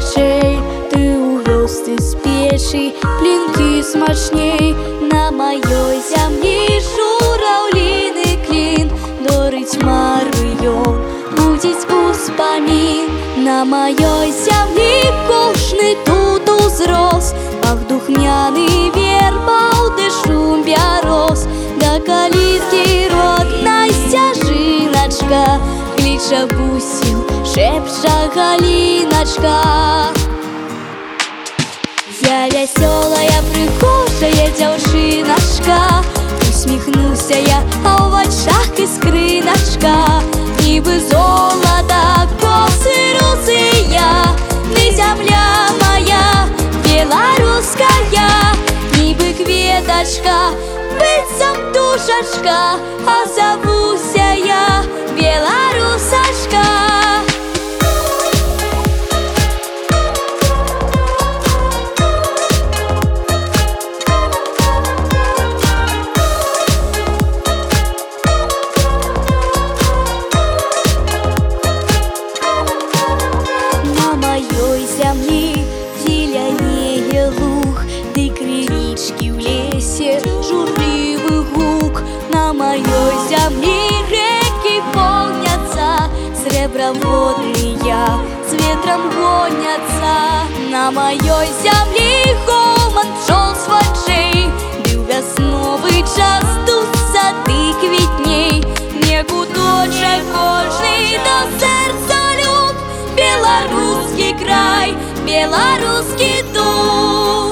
очей. Ти увёз ты спеши, блинки смачней. На моей земле журавлиный клин, дорить марыён, будет успомин. На моей земле кошны тут узрос, пах духмяный вербал, да шум бярос. До калитки родной стяжиночка, клича бусил, шепча Галиночка. Я веселая, прихожая дзяўчыначка, усміхнуся я, а ў вачах іскрыначка. Нібы золота, косы русыя, ты земля моя белорусская. Нібы кветочка, быццам душачка, а завуся я белорусачка. Земли зелянее луг, ды крынички в лесе, журливый гук. На моей земле реки полнятся, среброводные с ветром гонятся. На моей земле гомон пчел с вочей, бил весновый час, тут сады квітней. Не куточек кожный до сердца люб, белорусский край, белорусский дух.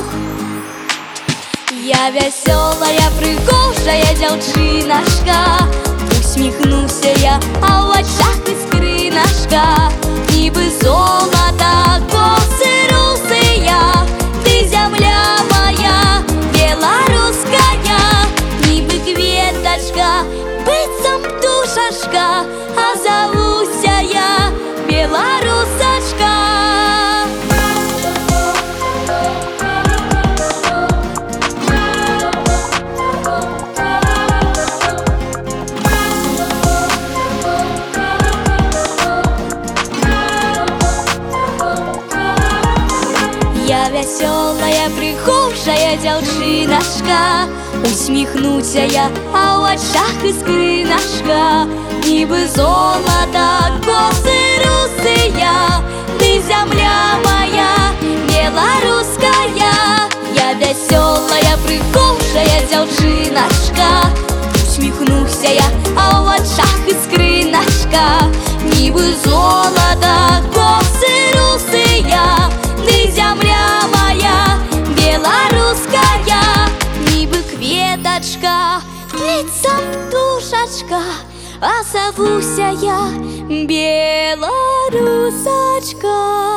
Я веселая, пригожая дзяўчыначка, усміхнуся я, а ў вачах іскрыначка. Нібы золота, косы русыя, ты земля моя белорусская. Нібы кветочка, быццам душачка, а завуся я белорусачка. Я веселая, прихожая дзяўчыначка, усміхнуся я, а ў вачах іскрыначка. Нібы золота, косы русыя, ты земля моя белорусская. Я веселая, прихожая дзяўчыначка, усміхнуся я, а ў вачах іскрыначка. Нібы золота, косы русыя, ты земля моя белорусская. Нібы кветочка, быццам душачка, а завуся я белорусачка.